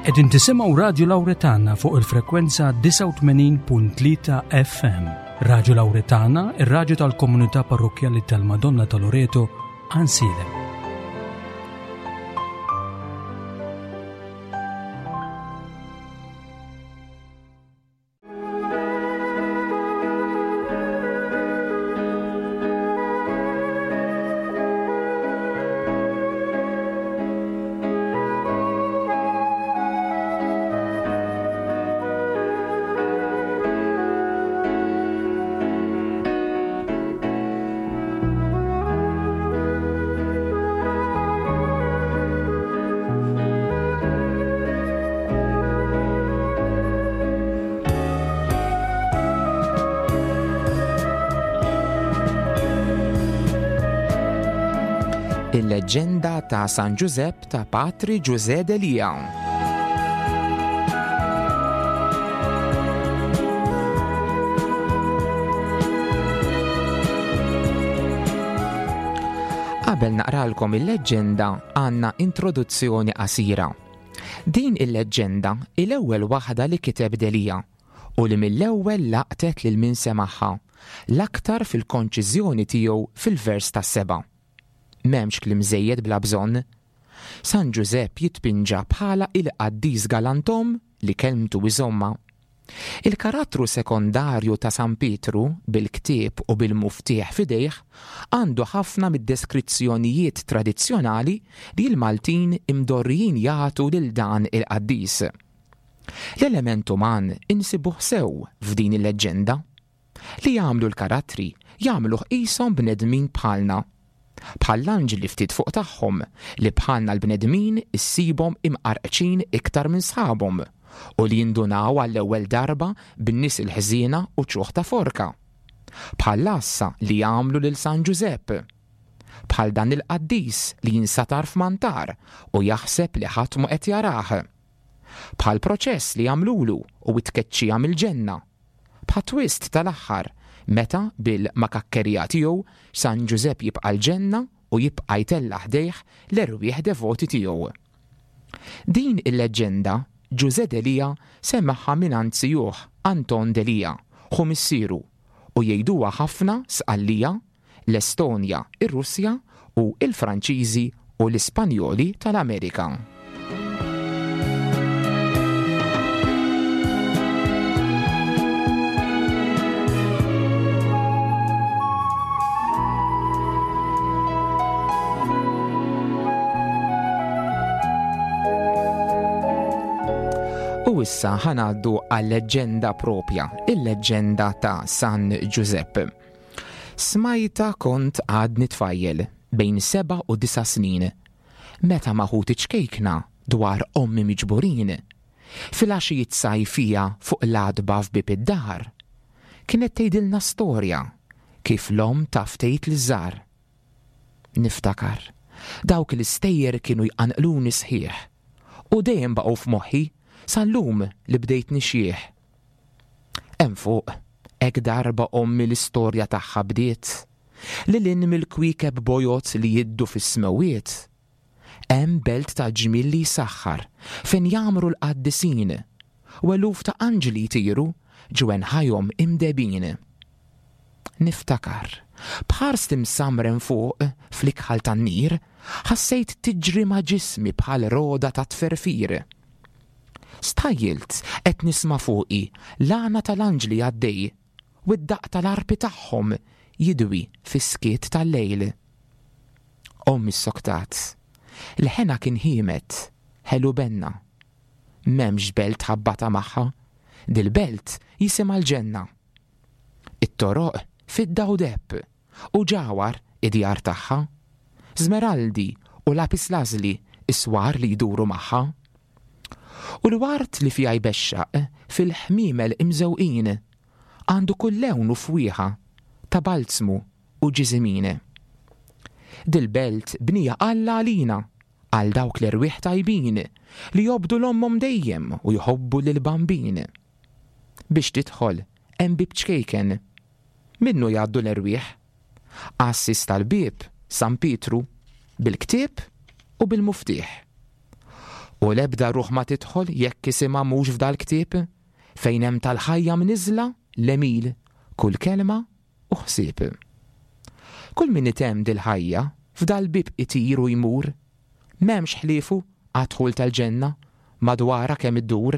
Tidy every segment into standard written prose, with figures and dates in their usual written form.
Qegħdin tisimgħu Radju Lawretana fuq il-frekwenza 89.3 FM. Radju Lawretana, ir-radju tal-Komunità Parrokjali tal-Madonna ta' Loreto, Ansilem. Il-leġenda ta' San Giuseppe ta' Patri José Delia. Qabel naqralkom il-leġenda għandna introduzzjoni qasira. Din il-leġenda il-ewwel waħda li kiteb Delia u li mill-ewwel laqtet lil min semaħħa l-aktar fil-konċiżjoni tiegħu fil-vers tas-7. M'hemmx kliem żejjed bla bżonn. San Giuseppe jitpinġa bħala il-qaddis galantom li kelmtu iżomma. Il-karattru sekondarju ta' San Pietru bil-ktieb u bil-muftieħ fidejh għandu ħafna mid-deskrizzjonijiet tradizzjonali li l-Maltin imdorrijin jagħtu lil dan il-qaddis. L-element uman insibuh sew f'din il-leġenda li jagħmlu l-karattri jagħmluh qishom bnedmin bħalna. Bħall-anġli ftit fuq tagħhom li bħalna l-bnedmin issibhom imqarqċin iktar minn sħabhom u li jindunaw għall-ewwel darba bin-nies il-ħżiena u ċuħ ta' forka. Bħall-assa li jagħmlu lil San Giuseppe. Bħal dan il-qaddis li jinsatar f'mantar u jaħseb li ħadd mu qed jarah. Bħal proċess li jagħmlulu u tkeċċija mill-ġenna. Bħal twist tal-aħħar meta bil-makakkerija tiegħu San Giuseppe jibqa' l-ġenna u jibqa' jtella' ħdejh l-erwieħ devoti tiegħu. Din il-leġenda José Delia semmaħħa minn anzjuh Anton Delia, ħu missieru, u jgħiduha ħafna sqallija l-Estonja, ir-Russja u l-Franċiżi u l-Ispanjoli tal-Amerika. U issa ħanaddu għal-leġenda propja, il-leġenda ta' San Giuseppe. Smajta kont għadni tfajjel bejn 7 u 9 snin, meta maħut iċkejkna dwar ommi miġburin. Fil-għaxijiet sajfija fuq l-adba f'bib id-dar, kienet tgħidilna storja kif l-om taftejt l-żar. Niftakar, dawk l-istejjer kienu jqanqluni sħiħ u dejjem baqgħu f'moħħi sal-lum li bdejt nixjieħ. Hemm fuq, hekk darba ommi l-istorja tagħha bdiet, lil mill-kwiekeb bojot li jiddu fis-smewiet. Hemm belt ta' ġmiel li jsaħħar fejn jagħmru l-qaddisin u eluf ta' anġli jtiru ġwen ħajhom imdebin. Niftakar, bħars timsamren fuq fl-ikħal tan-nir, ħassejt tiġri ma' ġismi bħal roda ta' tferfir. Stajjilt qed nisma' fuqi l-għana tal-anġli għaddej u d-daqq tal-arpi tagħhom jidwi fis-skiet tal-lejl. Ommi s-soktat, l-ħena kien ħiemet, ħelu benna. M'hemmx belt ħabbata magħha, dil-belt jisimha l-ġenna. It-toroq fid-dawdepp u ġawar id-djar tagħha, żmeraldi u lapis lażli iswar li jduru magħha. U l-wart li fija jbexxaq fil-ħmimel imżewqin għandu kull lewn u fwieħa ta' balzmu u ġiżimine. Dil-belt bnija Alla għalina għal dawk l-erwieħ tajbin li jobdu l-ommhom dejjem u jħobbu lil-bambin. Biex tidħol hemm bib ċkejken. Minnu jgħaddu l-erwieħ. Assis tal-bib San Pietru bil-ktieb u bil-muftieħ. U l-ebda ruħ ma tidħol jekk isimha mhux f'dal ktieb fejn hemm tal-ħajja mniżla l-emil kull kelma u ħsieb. Kull min itemm dil-ħajja f'dal bib itir u jmur, m'hemmx ħliefu għadħul tal-ġenna madwara kemm iddur.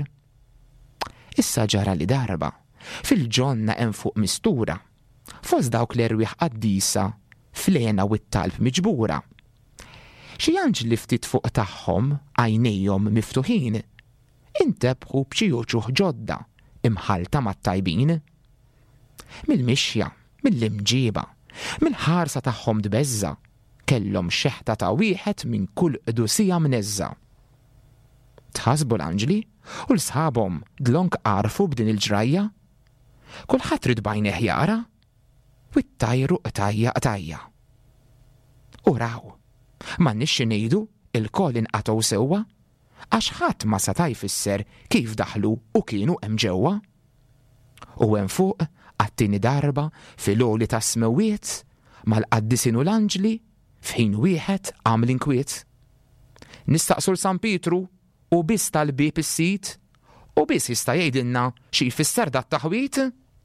Issa ġara li darba fil-ġonna hemm fuq mistura, fost dawk l-erwieħ qaddisa flena u t-talb miġbura. Xi anġli ftit fuq tagħhom għajnejhom miftuħin, intebħu b'xi wuċuħ ġodda imħalta mat-tajbin. Mill-mixja, mill-imġiba, mill-ħarsa tagħhom dbeżza, kellhom xeħta ta' wieħed minn kull qdusija mneżza. Tħasbu l-anġli u l-sħabhom dlonk qarfu b'din il-ġrajja, kulħadd rid bajneh jara u t-tajru qtajja. U raw, m'għandniex ngħidu il-koll inqatgħu sewwa, għax ħadd ma seta' jfisser kif daħlu u kienu hemm ġewwa. U hemm fuq għat-tieni darba fil-għoli ta' smewiet mal-qaddisin u l-anġli f'ħin wieħed għamel inkwiet. Nistaqsu l-San Pietru u biss tal-bieb is-sit u biss jista' jgħidilna xi jfisser dat taħwit?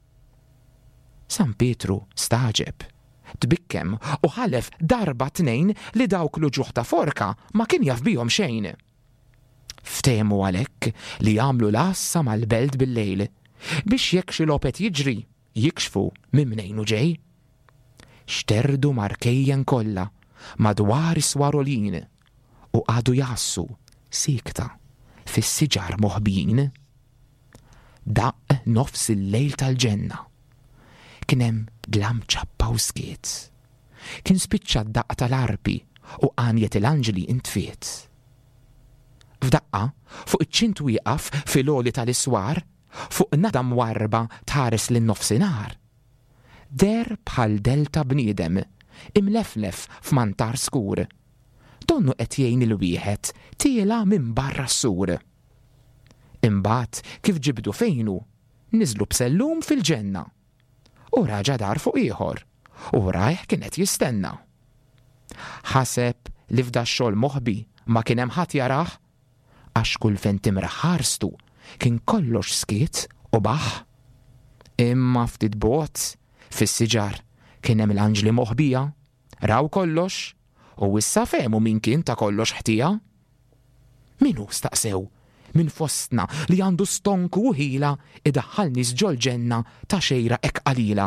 San Pietru staġeb, tbikkem u ħalef darba tnejn li dawk l-uġuħ ta' forka ma kien jaf bihom xejn. Ftehmu għalhekk li jagħmlu l-assa mal-belt bil-lejl biex jekk xi lopet jiġri jikxfu minn minejn hu ġej. Xterdu markejjen kollha madwar is-swarolin u għadu jassu sikta fis-siġar moħbin. Daq nofs il-lejl tal-ġenna kien hemm dlam ċappa u skiet. Kien spiċċa d-daqqa tal-arpi u għanjet il-anġli intfiet. F'daqqa fuq iċ-ċint wieqaf fil-għoli tal-iswar fuq nada mwarba tħares lin-nofsinhar. Der bħal delta bniedem imleflef f'mantar skur. Donnu qed jgħin il-wieħed tiela minn barra s-sur. Imbagħad kif ġibdu fejnu, niżlu b'sellum fil-ġenna. U raġa dar fuq ieħor, u rajh kienet jistenna. Ħaseb li f'da x-xogħol moħbi ma kien hemm ħadd jarah, għax kull fejn timra ħarstu kien kollox skiet u baħ. Imma ftit bot fis-siġar kien hemm l-anġli moħbija, raw kollox u issa fehmu min kien ta' kollox ħtija. Minu staqsew min fostna li għandu stonku u ħila idaħħalni żġol ġenna ta' xejra ek qalila.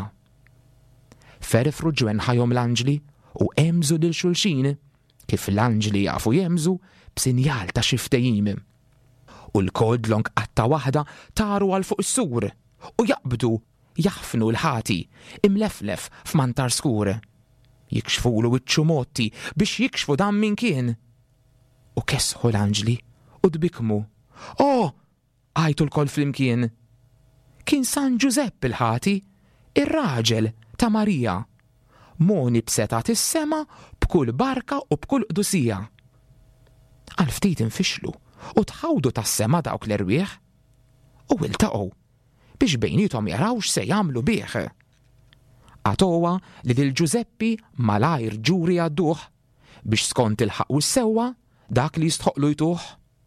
Ferfru ġwen ħajhom l-anġli u emżu lil xulxin kif l-anġli jafu jemżu b'sinjal ta' xi ftehim. U l-kodlong qatta waħda taru għal fuq is-sur u jaqbdu jaħfnu l-ħati imleflef f'mantar skur. Jikxfulu wiċċu motti biex jikxfu dan min kien. U kesħu l-anġli u dbikmu. Oh, għajtu l-koll flimkien. Kien San Giuseppe il-ħati, ir-raġel ta' Marija, moni b'setat is-sema b'kull barka u b'kull qdusija. Għal-ftit infixlu u tħawdu tas-sema dawk l-erwieħ u iltaqgħu biex bejnietom jaraw x'se jagħmlu bih. Għatowa li lil Giuseppi malajr ġuri għadduh biex skont il-ħaq u s-sewwa dak li jistħoqlu jtuħ.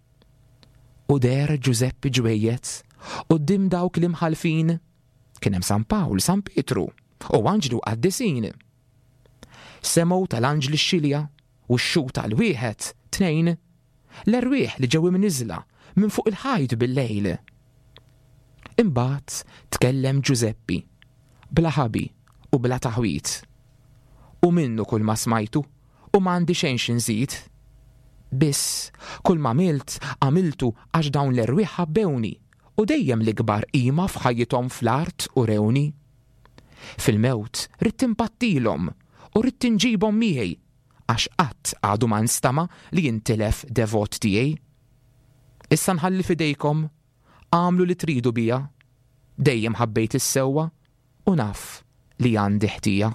U der Giuseppi ġwejjed quddiem dawk li mħalfin kien hemm San Pawl, San Pietru u anġlu qaddisin. Semgħu tal-anġli x-xilja u x-xu tal-wieħed tnejn l-erwieħ li ġew imniżla minn fuq il-ħajt bil-lejl. Imbagħad tkellem Giuseppi bla ħabi u bla taħwit. U minnu kull ma smajtu u m'għandi xejn xi nżid. Biss, kull ma għamiltu għax dawn l-erwieħ ħabbewni u dejjem l-ikbar qima f'ħajjithom fl-art u rewni. Fil-mewt rid timpattilhom u rid tinġibhom miegħi għax qatt għadu ma nstama li jintilef devot tiegħi. Issa nħalli fidejkom, għamlu li tridu bija, dejjem ħabbejt is-sewwa u naf li għandi ħtija.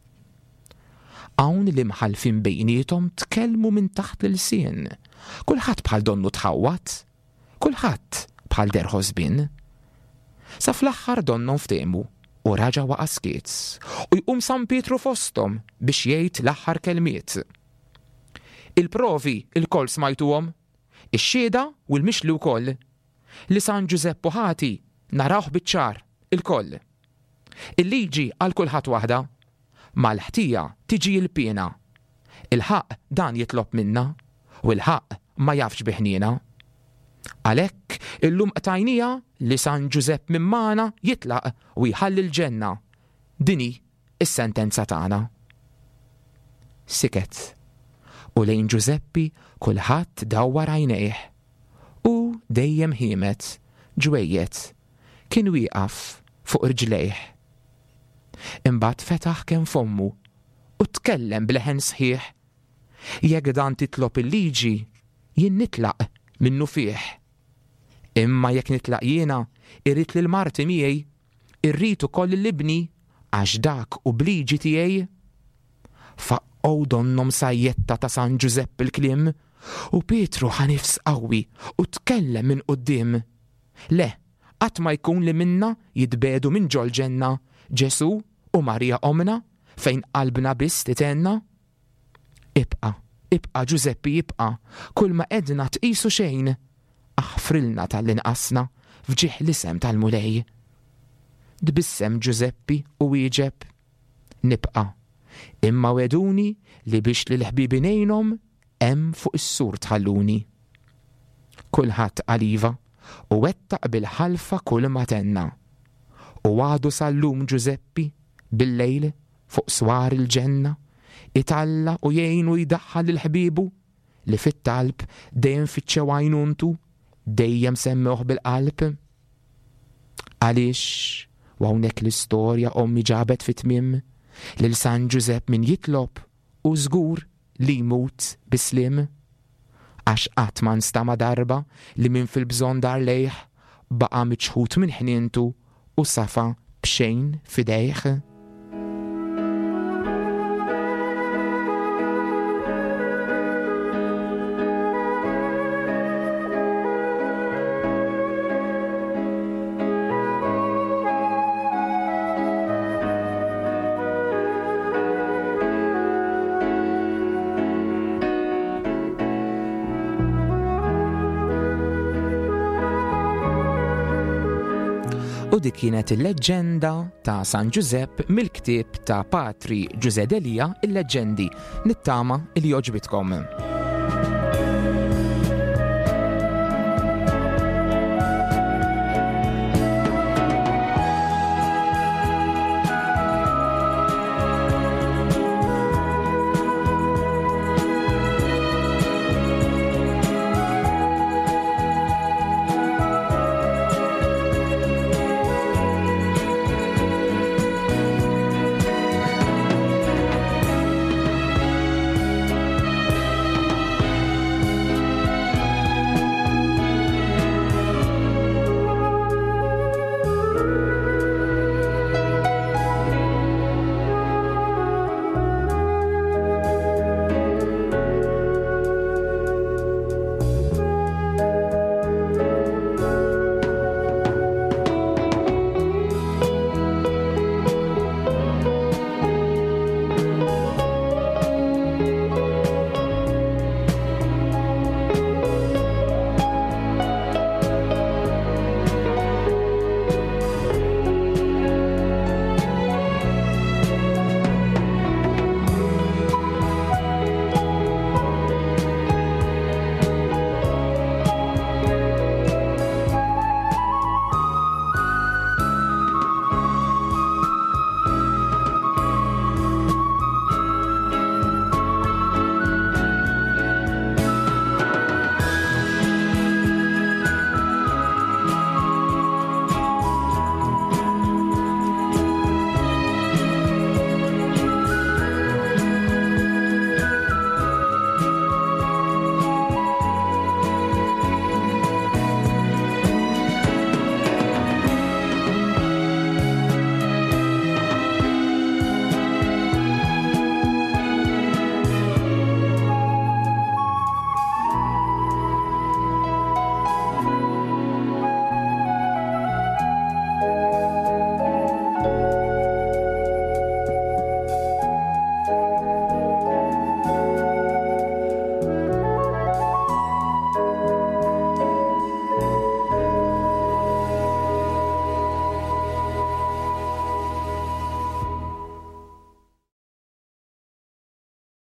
Hawn li mħalfin bejnietom tkellmu minn taħt l-sien. Kulħadd bħal donnu tħawwat, kulħadd bħal der ħosbin. Sa fl-aħħar donnom ftehmu u raġa waqa' skiet u jqum San Pietru fosthom biex jgħid l-aħħar kelmiet. Il-provi il-koll smajtuhom, ix-xieda u l-mixli wkoll li San Giuseppe ħati narawh biċ-ċar il-koll. Il-liġi għal kulħadd waħda, mal-ħtija tiġi l-pjena. Il-ħaq dan jitlob minna u l-ħaq ma jafx biħnina. Għalhekk illum qtajnija li San Giuseppe minn magħna jitlaq u jħalli l-ġenna. Dini is-sentenza tagħna. Siket. U lejn Giuseppi kulħadd dawwar għajnejh u dejjem ħiemet ġwejjed kien wieqaf fuq irġlejh. Imbagħad fetaħ kemm fommu u tkellem bleħen sħiħ. Jekk dan titlob il-liġi jien nitlaq minnu fih. Imma jekk nitlaq jiena irrid lil marti miegħi irrid ukoll l-ibni għax dak u bliġi tiegħi. Faqqgħu donnom sajjetta ta' San Giuseppe il-kliem u Pietru ħanifs qawwi u tkellem minn quddiem. Le, qatt ma jkun li minna jitbedu minn ġol ġenna Ġesu u Marija omna fejn qalbna biss titenna. Ibqa' Giuseppi ibqa', kull ma edna tqisu xejn. Aħfrilna tal-inqasna fġieħ l-isem tal-mulej. Dbissem Giuseppi u wieġeb. Nibqa', imma weduni li biex li l-ħbibi ngħinhom hemm fuq is-sur tħalluni. Kulħadd qaliva u wettaq bil-ħalfa kull ma tenna. U għadu sal-lum Giuseppi bil-lejl fuq swar il-ġenna italla u jgħin u jdaħħal il-ħbibu li fit-talb dejjem fiċċew għajnuntu dejjem semmuh bil-qalb. Għaliex u hawnhekk l-istorja ommi ġabet fit-tmiem lil San Giuseppe min jitlob u żgur li jmut bislim. Għax qatt ma nstama darba li min fil-bżonn dar lejh baqa' miċħut minn ħnientu u safa b'xejn fidejh. U dik kienet il-leġġenda ta' San Giuseppe mill-ktieb ta' Patri Giuseppe Delia il-leġġendi nittama il joġbitkom.